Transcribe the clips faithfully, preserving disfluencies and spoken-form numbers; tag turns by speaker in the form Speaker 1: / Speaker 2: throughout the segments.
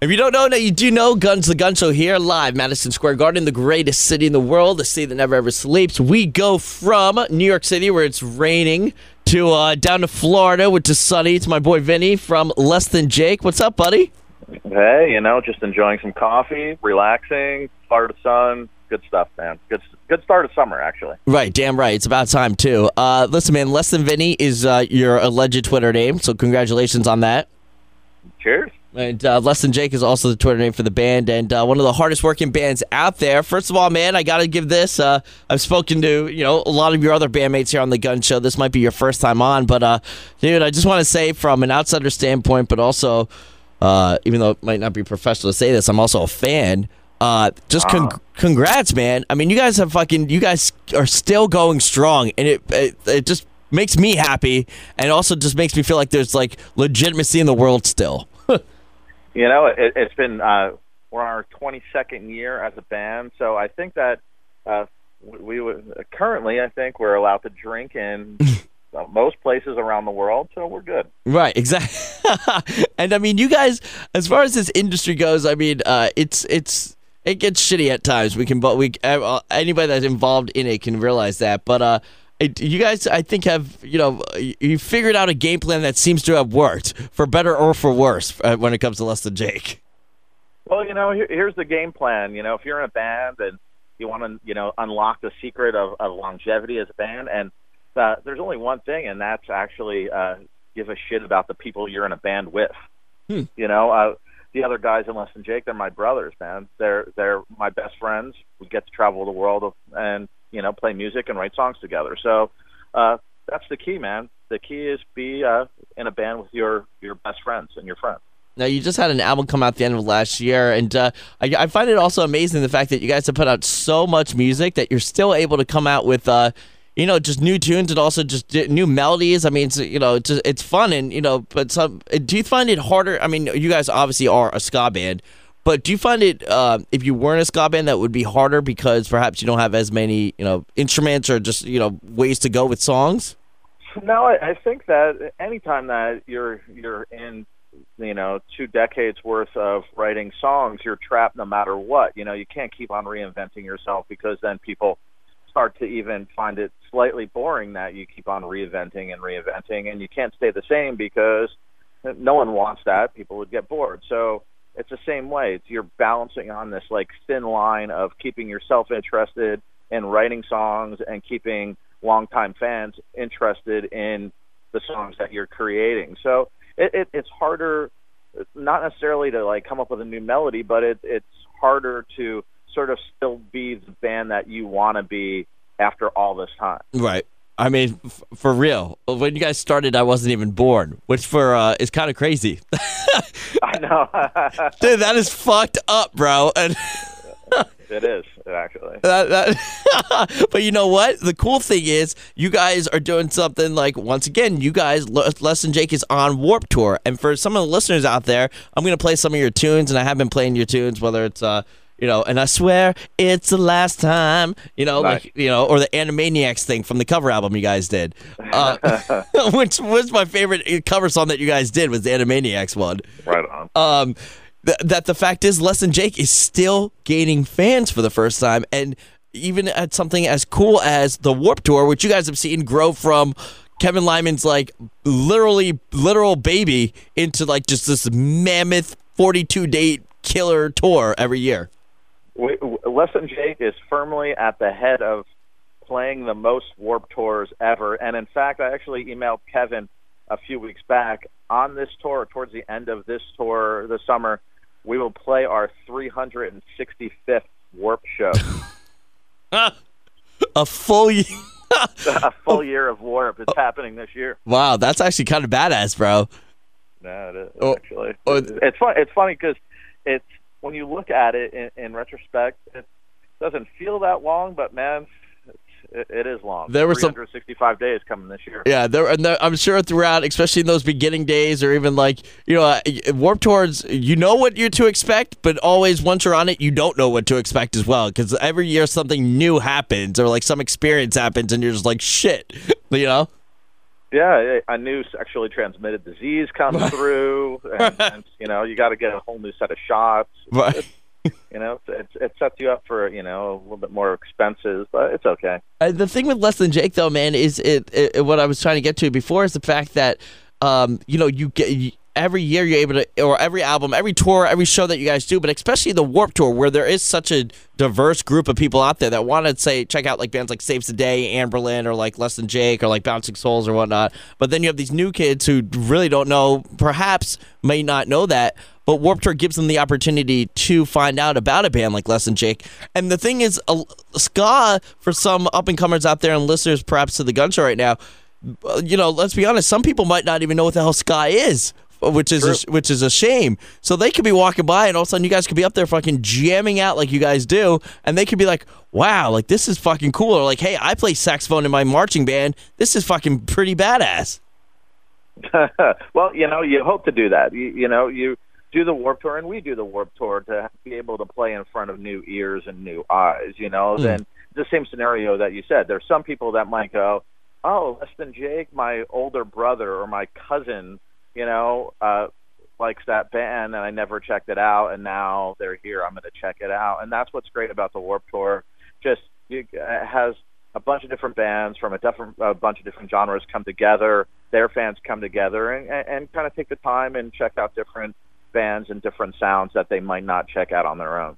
Speaker 1: If you don't know, now you do know. Guns the Gun Show here, live, Madison Square Garden, the greatest city in the world, the city that never ever sleeps. We go from New York City, where it's raining, to uh, down to Florida, which is sunny. It's my boy Vinny from Less Than Jake. What's up, buddy?
Speaker 2: Hey, you know, just enjoying some coffee, relaxing, part of the sun. Good stuff, man. Good good start of summer, actually.
Speaker 1: Right, damn right. It's about time, too. Uh, listen, man, Less Than Vinny is uh, your alleged Twitter name, so congratulations on that.
Speaker 2: Cheers.
Speaker 1: And uh, Less Than Jake is also the Twitter name for the band, and uh, one of the hardest working bands out there. First of all, man, I got to give this. Uh, I've spoken to you know a lot of your other bandmates here on the Gun Show. This might be your first time on, but uh, dude, I just want to say from an outsider standpoint, but also, uh, even though it might not be professional to say this, I'm also a fan. Uh, just con- uh, congrats, man. I mean, you guys have fucking, you guys are still going strong, and it, it it just makes me happy, and also just makes me feel like there's like legitimacy in the world still.
Speaker 2: You know, it, it's been uh, we're on our twenty-second year as a band, so I think that uh, we would currently, I think we're allowed to drink in uh, most places around the world, so we're good.
Speaker 1: Right, exactly. And I mean, you guys, as far as this industry goes, I mean, uh, it's it's. It gets shitty at times. We can, but we uh, anybody that's involved in it can realize that. But uh, it, you guys, I think, have you know you figured out a game plan that seems to have worked for better or for worse uh, when it comes to Less Than Jake.
Speaker 2: Well, you know, here, here's the game plan. You know, if you're in a band and you want to, you know, unlock the secret of, of longevity as a band, and uh, there's only one thing, and that's actually uh, give a shit about the people you're in a band with.
Speaker 1: Hmm.
Speaker 2: You know. Uh, The other guys in Less Than Jake, they're my brothers, man. They're they're my best friends. We get to travel the world and you know play music and write songs together. So uh, that's the key, man. The key is be uh, in a band with your your best friends and your friends.
Speaker 1: Now, you just had an album come out at the end of last year, and uh, I, I find it also amazing the fact that you guys have put out so much music that you're still able to come out with. Uh, You know, just new tunes and also just new melodies. I mean, it's, you know, it's, it's fun and, you know, but some, do you find it harder? I mean, you guys obviously are a ska band, but do you find it, uh, if you weren't a ska band, that would be harder because perhaps you don't have as many, you know, instruments or just, you know, ways to go with songs?
Speaker 2: No, I, I think that anytime that you're, you're in, you know, two decades worth of writing songs, you're trapped no matter what. You know, you can't keep on reinventing yourself because then people start to even find it slightly boring that you keep on reinventing and reinventing, and you can't stay the same because no one wants that. People would get bored. So it's the same way. It's, you're balancing on this like thin line of keeping yourself interested in writing songs and keeping longtime fans interested in the songs that you're creating. So it, it, it's harder, not necessarily to like come up with a new melody, but it, it's harder to sort of still be the band that you want to be after all this time.
Speaker 1: Right. I mean, f- for real. When you guys started, I wasn't even born, which for uh, is kind of crazy.
Speaker 2: I know.
Speaker 1: Dude, that is fucked up, bro. And
Speaker 2: it is, actually.
Speaker 1: That, that, but you know what? The cool thing is you guys are doing something like, once again, you guys, Less Than Jake is on Warped Tour. And for some of the listeners out there, I'm going to play some of your tunes, and I have been playing your tunes, whether it's... uh. You know, and I swear it's the last time, you know,
Speaker 2: nice.
Speaker 1: like, you know, or the Animaniacs thing from the cover album you guys did, uh, which was my favorite cover song that you guys did was the Animaniacs one.
Speaker 2: Right on.
Speaker 1: Um, th- that the fact is Less Than Jake is still gaining fans for the first time. And even at something as cool as the Warped Tour, which you guys have seen grow from Kevin Lyman's like literally literal baby into like just this mammoth forty-two date killer tour every year.
Speaker 2: We, Less Than Jake is firmly at the head of playing the most Warped Tours ever. And in fact, I actually emailed Kevin a few weeks back. On this tour, towards the end of this tour this summer, we will play our three hundred sixty-fifth Warped show.
Speaker 1: A full year.
Speaker 2: A full year of Warped. It's happening this year.
Speaker 1: Wow, that's actually kind of badass, bro.
Speaker 2: No, it is,
Speaker 1: oh,
Speaker 2: actually.
Speaker 1: Oh,
Speaker 2: it's fun. It's funny because it's, when you look at it in, in retrospect, it doesn't feel that long, but man, it's, it, it is long.
Speaker 1: There were
Speaker 2: three hundred sixty-five some, days coming this year.
Speaker 1: Yeah, there, and there, I'm sure throughout, especially in those beginning days, or even like you know, uh, Warped Tours, you know what you're to expect, but always once you're on it, you don't know what to expect as well, because every year something new happens, or like some experience happens, and you're just like shit, you know.
Speaker 2: Yeah, a new sexually transmitted disease comes through, and, and you know you got to get a whole new set of shots.
Speaker 1: Right.
Speaker 2: You know, it, it sets you up for, you know, a little bit more expenses, but it's okay.
Speaker 1: Uh, the thing with Less Than Jake, though, man, is it, it what I was trying to get to before is the fact that, um, you know, you get you, every year you're able to, or every album, every tour, every show that you guys do, but especially the Warped Tour, where there is such a diverse group of people out there that want to say check out like bands like Saves the Day, Anberlin, or like Less Than Jake, or like Bouncing Souls or whatnot. But then you have these new kids who really don't know, perhaps may not know that. But Warped Tour gives them the opportunity to find out about a band like Less Than Jake. And the thing is, uh, ska, for some up-and-comers out there and listeners perhaps to the Gun Show right now, uh, you know, let's be honest, some people might not even know what the hell ska is, which is a, which is a shame. So they could be walking by and all of a sudden you guys could be up there fucking jamming out like you guys do, and they could be like, wow, like this is fucking cool. Or like, hey, I play saxophone in my marching band. This is fucking pretty badass.
Speaker 2: Well, you know, you hope to do that. You, you know, you do the Warped Tour, and we do the Warped Tour to be able to play in front of new ears and new eyes, you know. Mm. Then the same scenario that you said. There's some people that might go, oh, Less Than Jake, my older brother or my cousin, you know, uh, likes that band, and I never checked it out, and now they're here. I'm going to check it out. And that's what's great about the Warped Tour. Just you, it has a bunch of different bands from a, different, a bunch of different genres come together. Their fans come together and, and, and kind of take the time and check out different bands and different sounds that they might not check out on their own.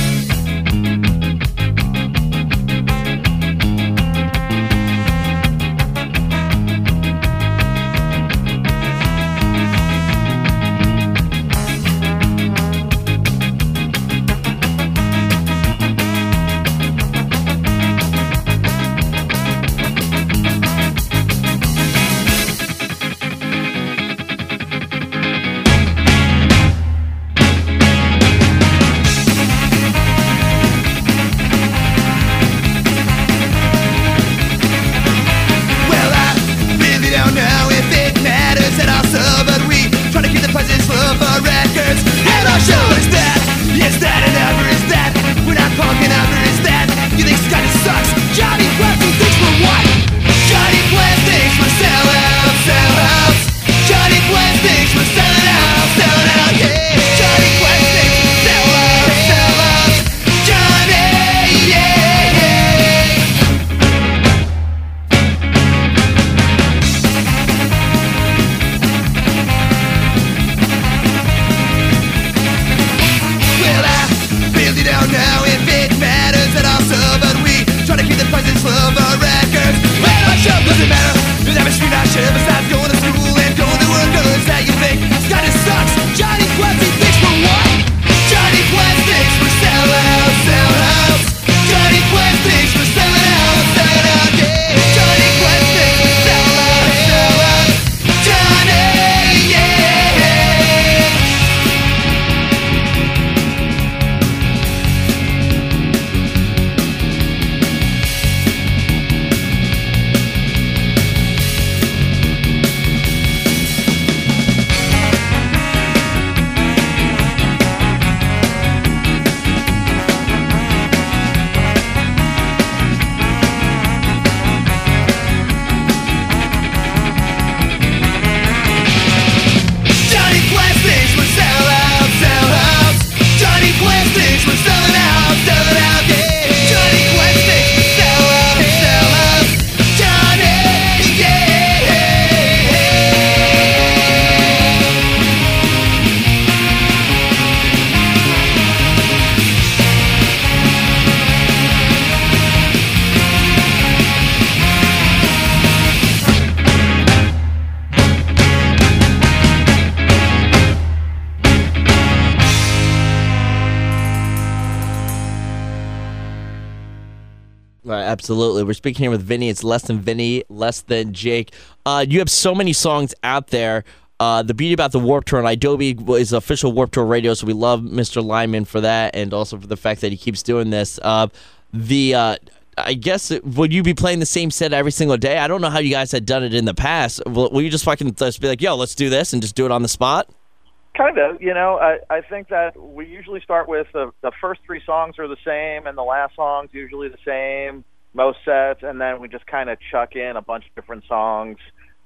Speaker 1: Absolutely. We're speaking here with Vinny. It's Less Than Vinny, Less Than Jake. Uh, you have so many songs out there. Uh, the beauty about the Warped Tour, and Adobe is official Warped Tour radio, so we love Mister Lyman for that, and also for the fact that he keeps doing this. Uh, the uh, I guess, would you be playing the same set every single day? I don't know how you guys had done it in the past. Will, will you just fucking just be like, yo, let's do this, and just do it on the spot?
Speaker 2: Kind of. You know, I, I think that we usually start with the, the first three songs are the same, and the last song's usually the same, most sets, and then we just kind of chuck in a bunch of different songs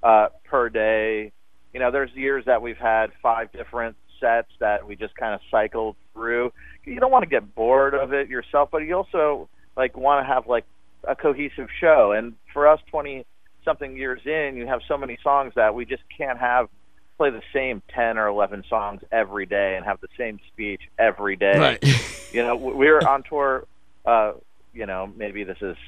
Speaker 2: uh, per day. You know, there's years that we've had five different sets that we just kind of cycled through. You don't want to get bored of it yourself, but you also like want to have like a cohesive show. And for us, twenty something years in, you have so many songs that we just can't have play the same ten or eleven songs every day and have the same speech every day.
Speaker 1: Right.
Speaker 2: You know, we were on tour, uh, you know, maybe this is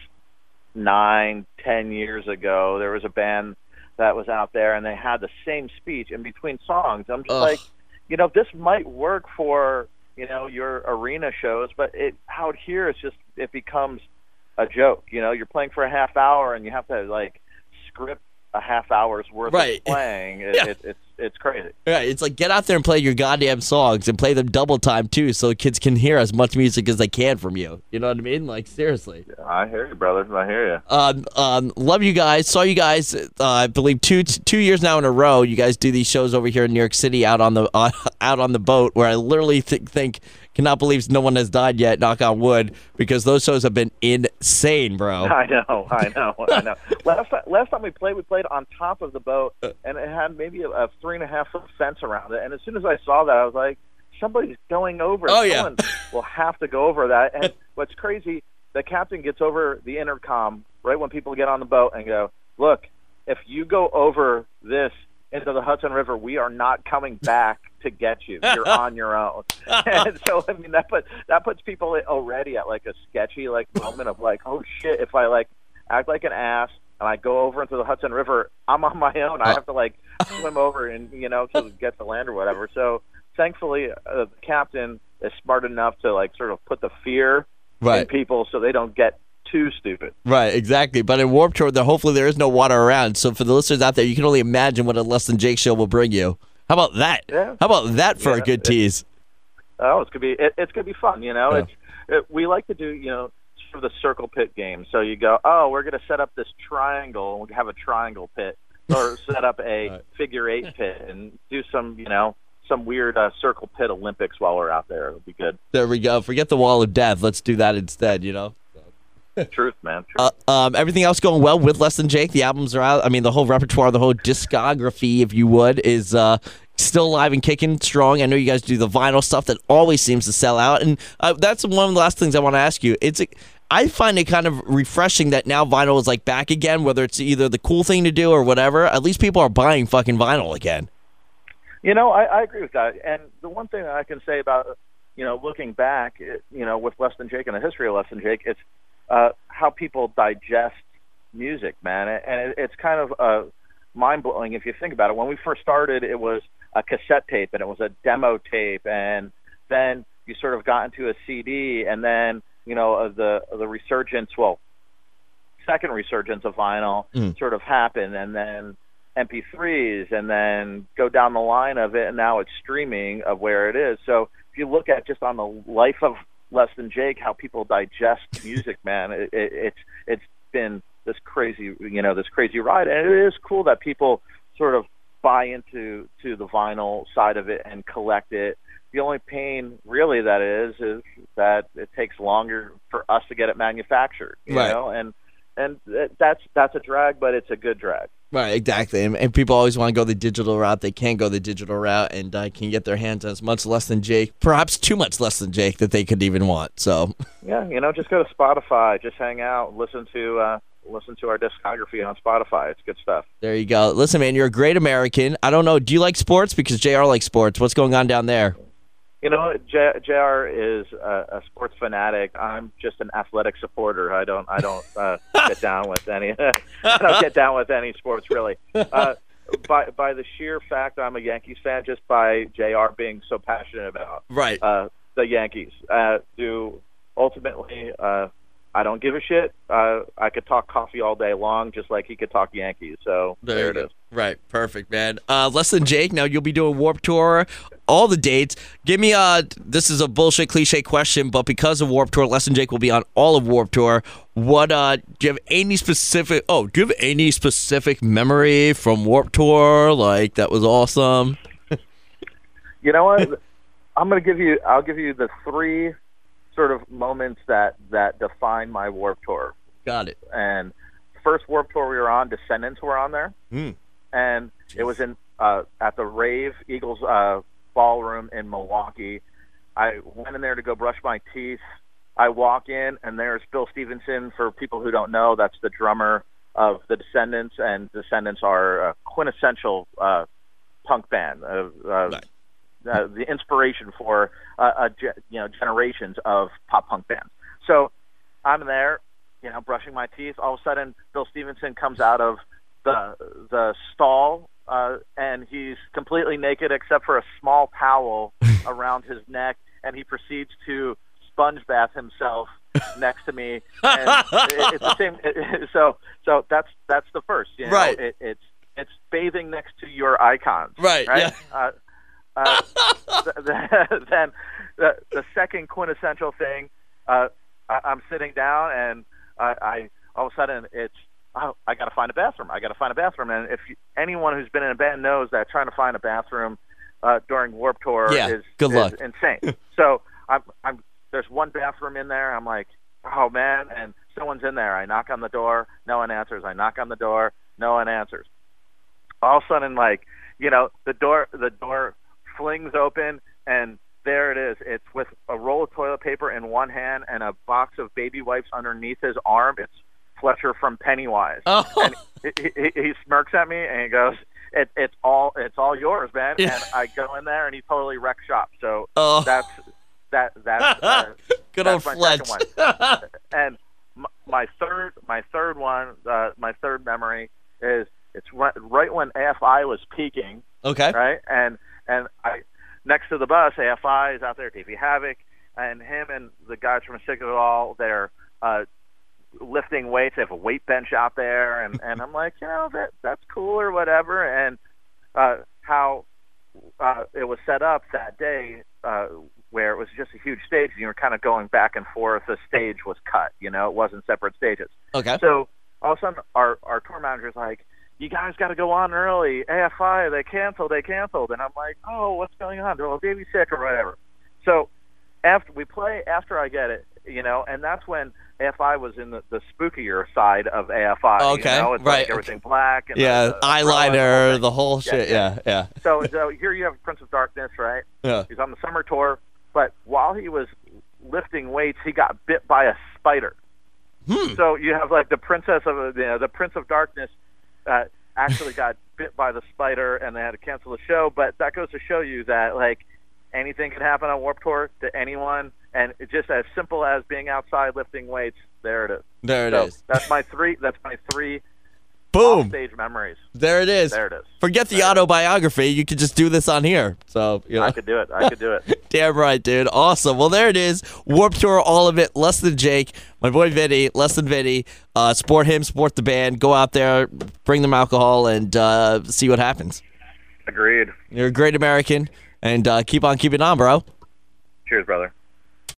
Speaker 2: nine, ten years ago. There was a band that was out there and they had the same speech in between songs. I'm just
Speaker 1: Ugh.
Speaker 2: like, you know, this might work for, you know, your arena shows, but it out here it's just it becomes a joke. You know, you're playing for a half hour and you have to like script a half hour's worth
Speaker 1: Right.
Speaker 2: of playing. It,
Speaker 1: Yeah.
Speaker 2: it, it's it's crazy.
Speaker 1: Right, it's like get out there and play your goddamn songs and play them double time too, so kids can hear as much music as they can from you. You know what I mean? Like seriously.
Speaker 2: I hear you, brother. I hear you.
Speaker 1: Um, um, love you guys. Saw you guys. Uh, I believe two two years now in a row. You guys do these shows over here in New York City, out on the uh, out on the boat, where I literally th- think cannot believe no one has died yet. Knock on wood, because those shows have been insane, bro.
Speaker 2: I know, I know, I know. Last time, last time we played, we played on top of the boat, and it had maybe a, a three and a half foot fence around it. And as soon as I saw that, I was like, somebody's going over.
Speaker 1: Oh, yeah.
Speaker 2: Someone will have to go over that. And what's crazy, the captain gets over the intercom right when people get on the boat and go, look, if you go over this into the Hudson River, we are not coming back to get you. You're on your own. And so, I mean, that put that puts people already at like a sketchy like moment of like, oh shit, if I like act like an ass and I go over into the Hudson River, I'm on my own. I have to like swim over and you know to get to land or whatever. So thankfully, uh, the captain is smart enough to like sort of put the fear in
Speaker 1: Right.
Speaker 2: people so they don't get too stupid.
Speaker 1: Right, exactly. But in Warped Tour, there hopefully there is no water around. So for the listeners out there, you can only imagine what a Less Than Jake show will bring you. How about that?
Speaker 2: Yeah.
Speaker 1: How about that for
Speaker 2: Yeah,
Speaker 1: a good
Speaker 2: it-
Speaker 1: tease?
Speaker 2: Oh, it's gonna be it, it's gonna be fun. You know,
Speaker 1: Yeah.
Speaker 2: it's it, we like to do you know sort of the circle pit game. So you go, oh, we're gonna set up this triangle and we have a triangle pit, or set up a
Speaker 1: Right.
Speaker 2: figure eight pit and do some you know some weird uh, circle pit Olympics while we're out there. It'll be good.
Speaker 1: There we go. Forget the Wall of Death. Let's do that instead. You know.
Speaker 2: Truth, man. Truth.
Speaker 1: Uh, um, everything else going well with Less Than Jake. The albums are out. I mean, the whole repertoire, the whole discography, if you would, is uh, still alive and kicking strong. I know you guys do the vinyl stuff that always seems to sell out, and uh, that's one of the last things I want to ask you. It's, I find it kind of refreshing that now vinyl is like back again. Whether it's either the cool thing to do or whatever, at least people are buying fucking vinyl again.
Speaker 2: You know, I, I agree with that. And the one thing that I can say about, you know, looking back, it, you know, with Less Than Jake and the history of Less Than Jake, it's uh, how people digest music, man. And it, it's kind of uh, mind-blowing if you think about it. When we first started, it was a cassette tape, and it was a demo tape, and then you sort of got into a C D, and then, you know, uh, the the resurgence, well, second resurgence of vinyl
Speaker 1: Mm.
Speaker 2: sort of happened, and then M P threes, and then go down the line of it, and now it's streaming of where it is. So if you look at just on the life of Less Than Jake, how people digest music, man, it, it, it's it's been this crazy, you know, this crazy ride, and it is cool that people sort of buy into to the vinyl side of it and collect it. The only pain, really, that is is that it takes longer for us to get it manufactured, you
Speaker 1: Right.
Speaker 2: know, and and that's that's a drag, but it's a good drag.
Speaker 1: Right, exactly. And, and people always want to go the digital route. They can't go the digital route and uh, can get their hands on as much Less Than Jake, perhaps too much Less Than Jake that they could even want. So,
Speaker 2: Yeah, you know, just go to Spotify, just hang out, listen to uh, listen to our discography on Spotify. It's good stuff.
Speaker 1: there you go. Listen, man, you're a great American. I don't know. Do you like sports? Because J R likes sports. What's going on down there?
Speaker 2: You know, J- JR is a, a sports fanatic. I'm just an athletic supporter. I don't, I don't uh, get down with any. I don't get down with any sports really. Uh, by by the sheer fact I'm a Yankees fan, just by J R being so passionate about
Speaker 1: Right.
Speaker 2: uh, the Yankees. Uh, do ultimately, uh, I don't give a shit. Uh, I could talk coffee all day long, just like he could talk Yankees. So
Speaker 1: There,
Speaker 2: there,
Speaker 1: you
Speaker 2: it
Speaker 1: go.
Speaker 2: is.
Speaker 1: Right. Perfect, man. Uh, Less Than Jake, now you'll be doing Warped Tour, all the dates. Give me uh this is a bullshit cliche question, but because of Warped Tour, Less Than Jake will be on all of Warped Tour. What uh do you have any specific oh, do you have any specific memory from Warped Tour? Like that was awesome.
Speaker 2: You know what? I'm going to give you. I'll give you the three sort of moments that that define my Warped Tour.
Speaker 1: Got it.
Speaker 2: And first Warped Tour we were on, Descendants were on there,
Speaker 1: Mm.
Speaker 2: and it was in uh, at the Rave Eagles uh, Ballroom in Milwaukee. I went in there to go brush my teeth. I walk in, and there's Bill Stevenson. For people who don't know, that's the drummer of the Descendants, and Descendants are a quintessential uh, punk band. Uh, uh,
Speaker 1: Right.
Speaker 2: uh, the inspiration for uh, a ge- you know generations of pop punk bands. So I'm there, you know, brushing my teeth. All of a sudden, Bill Stevenson comes out of the the stall, uh, and he's completely naked except for a small towel around his neck, and he proceeds to sponge bath himself next to me. And it, it's the same. It, so so that's that's the first. You know?
Speaker 1: Right.
Speaker 2: It, it's it's bathing next to your icons.
Speaker 1: Right,
Speaker 2: Right.
Speaker 1: yeah.
Speaker 2: Uh, uh, th- th- then the, the second quintessential thing, uh, I, I'm sitting down, and I, I all of a sudden it's oh, I got to find a bathroom. I got to find a bathroom. And if you, anyone who's been in a band knows that trying to find a bathroom uh, during Warped Tour
Speaker 1: Yeah,
Speaker 2: is,
Speaker 1: good
Speaker 2: is
Speaker 1: luck.
Speaker 2: insane. So I'm I'm there's one bathroom in there. I'm like, oh man, and someone's in there. I knock on the door, no one answers. I knock on the door, no one answers. All of a sudden, like, you know, the door the door flings open, and there it is. It's with a roll of toilet paper in one hand and a box of baby wipes underneath his arm. It's Fletcher from Pennywise.
Speaker 1: Oh.
Speaker 2: And he, he, he smirks at me and he goes, it, "It's all it's all yours, man."
Speaker 1: Yeah.
Speaker 2: And I go in there and he totally wrecks shop. So
Speaker 1: Oh.
Speaker 2: that's that that's uh,
Speaker 1: Good
Speaker 2: that's
Speaker 1: old
Speaker 2: my
Speaker 1: Fletch.
Speaker 2: second one. And my, my third my third one, uh, my third memory is it's right, right when A F I was peaking.
Speaker 1: Okay.
Speaker 2: Right, and and I next to the bus, A F I is out there, Davey Havoc, and him and the guys from Sick of It All, they're uh, lifting weights. They have a weight bench out there, and, and I'm like, you know, that that's cool or whatever. And uh, how uh, it was set up that day, uh, where it was just a huge stage, and you were kind of going back and forth. The stage was cut, you know, it wasn't separate stages.
Speaker 1: Okay.
Speaker 2: So all of a sudden, our our tour manager's like, "You guys got to go on early. A F I, they canceled, they canceled." And I'm like, "Oh, what's going on? They're like, baby sick or whatever." So after we play, after I get it, you know, and that's when A F I was in the, the spookier side of A F I.
Speaker 1: Okay,
Speaker 2: You know? It's
Speaker 1: right.
Speaker 2: like everything black. And
Speaker 1: Yeah,
Speaker 2: the, the
Speaker 1: eyeliner,
Speaker 2: umbrella
Speaker 1: the whole
Speaker 2: Yeah,
Speaker 1: shit.
Speaker 2: yeah.
Speaker 1: Yeah, yeah.
Speaker 2: So, so here you have Prince of Darkness, right?
Speaker 1: Yeah.
Speaker 2: He's on the summer tour, but while he was lifting weights, he got bit by a spider.
Speaker 1: Hmm.
Speaker 2: So you have like the princess of you know, the Prince of Darkness uh, actually got bit by the spider, and they had to cancel the show. But that goes to show you that like anything can happen on Warped Tour to anyone, and it's just as simple as being outside lifting weights. There it is.
Speaker 1: There it
Speaker 2: so
Speaker 1: is.
Speaker 2: That's my three. That's my three
Speaker 1: Boom.
Speaker 2: stage memories.
Speaker 1: There it is.
Speaker 2: There it is.
Speaker 1: Forget the
Speaker 2: There it is.
Speaker 1: autobiography. You could just do this on here. So, you know.
Speaker 2: I could do it. I could do it.
Speaker 1: Damn right, dude. Awesome. Well, there it is. Warped Tour, all of it. Less than Jake. My boy Vinny. Less than Vinny. Uh, support him. Support the band. Go out there. Bring them alcohol and uh, see what happens.
Speaker 2: Agreed.
Speaker 1: You're a great American. And uh, keep on keeping on, bro.
Speaker 2: Cheers, brother.